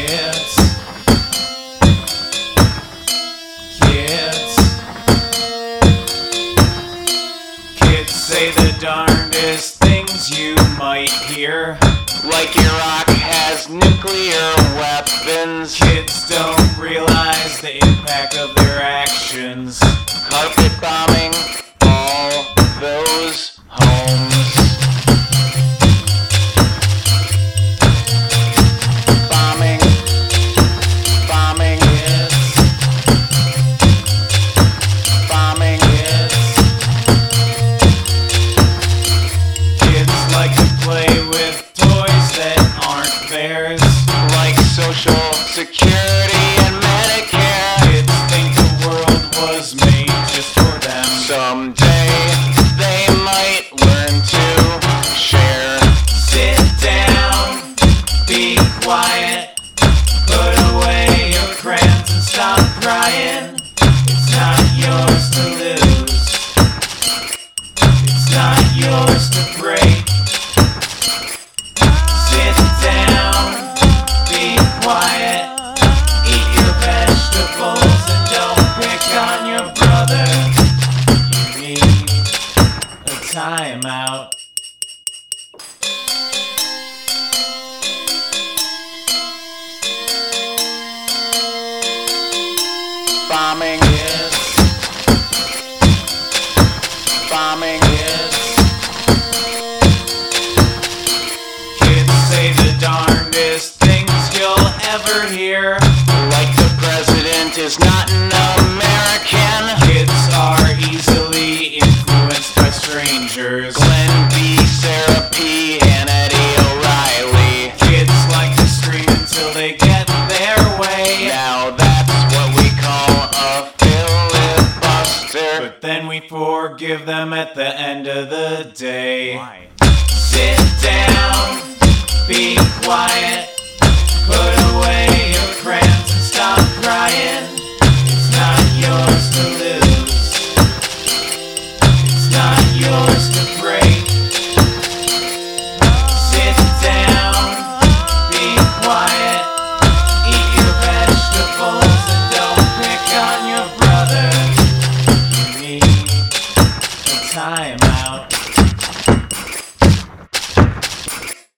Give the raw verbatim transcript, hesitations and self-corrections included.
Kids. Kids. Kids say the darndest things you might hear. Like Iraq has nuclear weapons. Kids don't realize the impact of their actions. Carpet bombing all those homes. Bombing, bombing, Kids. bombing. Kids. Kids like to play with toys that aren't theirs. Like Social Security and Medicare. Kids think the world was made just for them. Someday they might learn to share. Sit down, be quiet, put away your crayons and stop crying. It's not yours to lose. It's not yours to break. Sit down, be quiet, eat your vegetables and don't pick on your brother. You need a timeout. Bombing, Kids. bombing. Kids. Kids say the darndest things you'll ever hear. Like the president is not an American. Kids are easily influenced by strangers. Glenn B, Sarah P, and Eddie O'Reilly. Kids like to scream until they get their way. Now that's what we call a filibuster. But then we forgive them at the end of the day. Why? Sit down, be quiet, put away your crayons and stop crying. It's not yours